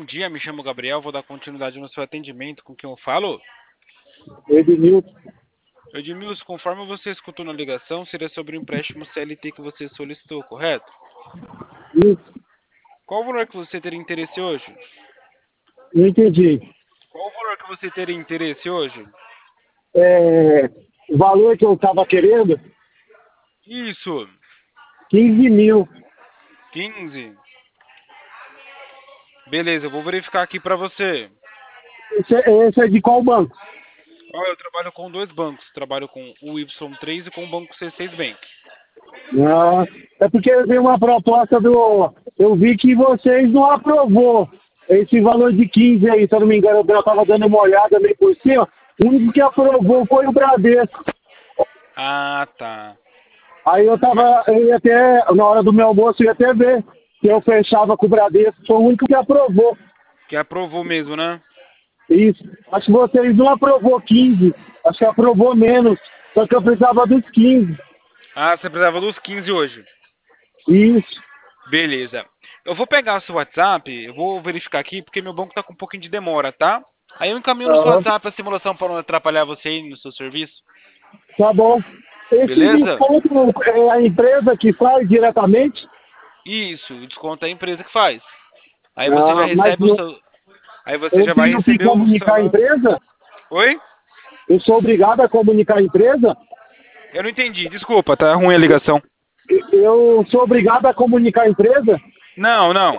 dia, me chamo Gabriel, vou dar continuidade no seu atendimento. Com quem eu falo? Edmilson. Edmilson, conforme você escutou na ligação, seria sobre o empréstimo CLT que você solicitou, correto? Isso, Qual o valor que você teria interesse hoje? não entendi. Qual o valor que você teria interesse hoje? O valor que eu estava querendo, Isso, 15 mil. 15. Beleza, eu vou verificar aqui pra você. Esse é de qual banco? Ó, eu trabalho com dois bancos, trabalho com o Y3 e com o Banco C6 Bank. Ah, é porque eu vi uma proposta do. Eu vi que vocês não aprovou esse valor de 15 aí, se eu não me engano, eu estava dando uma olhada meio por cima. O único que aprovou foi o Bradesco. Ah, tá. Aí Mas eu ia até, na hora do meu almoço, eu ia até ver se eu fechava com o Bradesco. Foi o único que aprovou. que aprovou mesmo, né? Isso. Acho que vocês não aprovou 15. Acho que aprovou menos. Só que eu precisava dos 15. Ah, você precisava dos 15 hoje. Isso. Beleza. Eu vou pegar o seu WhatsApp, eu vou verificar aqui, porque meu banco tá com um pouquinho de demora, tá? Aí eu encaminho no seu Aham. WhatsApp a simulação para não atrapalhar você aí no seu serviço. Tá bom. Esse Beleza? desconto é a empresa que faz diretamente? Isso, o desconto é a empresa que faz. Aí você já Ah, mas recebe o seu. Aí você eu já vai tenho que receber o comunicar a salário. empresa? Oi? Eu sou obrigado a comunicar a empresa? Eu não entendi, desculpa, tá ruim a ligação. Eu sou obrigado a comunicar a empresa? Não, não.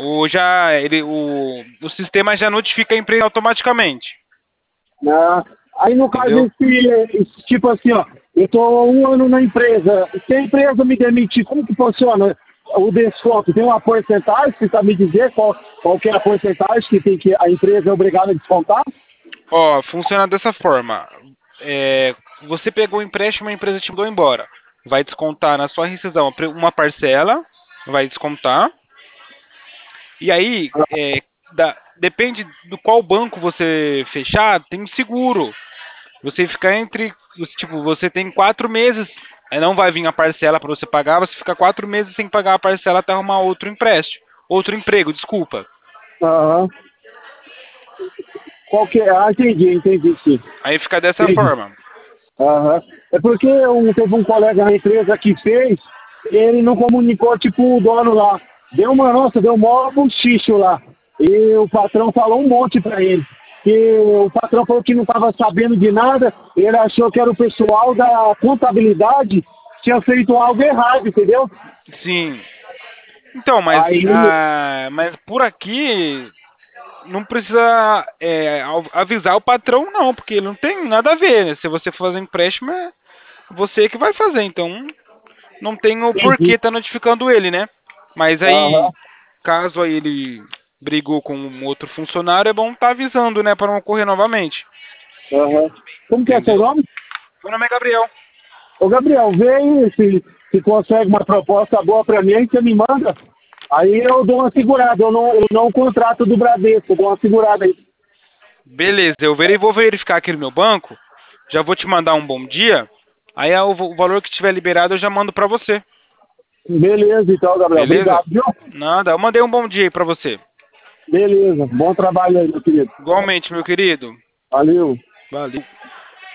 O sistema já notifica a empresa automaticamente. Ah, aí no caso, Entendeu? esse tipo assim, ó, eu tô 1 ano na empresa. Se a empresa me demitir, como que funciona o desconto? Tem uma porcentagem? Você sabe me dizer qual que é a porcentagem que tem que a empresa é obrigada a descontar? Ó, funciona dessa forma. Você pegou o empréstimo, a empresa te mandou embora. Vai descontar na sua rescisão uma parcela, vai descontar. E aí, depende do qual banco você fechar, tem um seguro. Você fica tipo, você tem 4 meses, aí não vai vir a parcela para você pagar, você fica 4 meses sem pagar a parcela até arrumar outro empréstimo. Outro emprego, desculpa. Aham. Qual que é? Ah, entendi, sim. Aí fica dessa Entendi. forma. Aham. É porque teve um colega na empresa que fez, e ele não comunicou, tipo, o dono lá. Deu maior buchicho lá. E o patrão falou um monte pra ele. Que o patrão falou que não estava sabendo de nada, ele achou que era o pessoal da contabilidade que tinha feito algo errado, entendeu? Sim. Então, Aí, mas por aqui não precisa avisar o patrão, não, porque ele não tem nada a ver, né? Se você for fazer empréstimo, é você que vai fazer. Então, não tem o porquê entendi. tá notificando ele, né? Mas aí, Aham, caso aí ele brigou com um outro funcionário, é bom tá avisando, né? Para não ocorrer novamente. aham. Como que é seu Entendeu? nome? Meu nome é Gabriel. Ô, Gabriel, vê aí se consegue uma proposta boa pra mim, aí você me manda. Aí eu dou uma segurada, eu não contrato do Bradesco, eu dou uma segurada aí. Beleza, vou verificar aqui no meu banco. Já vou te mandar um bom dia. Aí o valor que tiver liberado eu já mando para você. Beleza, então, Gabriel. Beleza? Obrigado, viu? Nada, eu mandei um bom dia aí pra você. Beleza. Bom trabalho aí, meu querido. Igualmente, meu querido. Valeu. Valeu.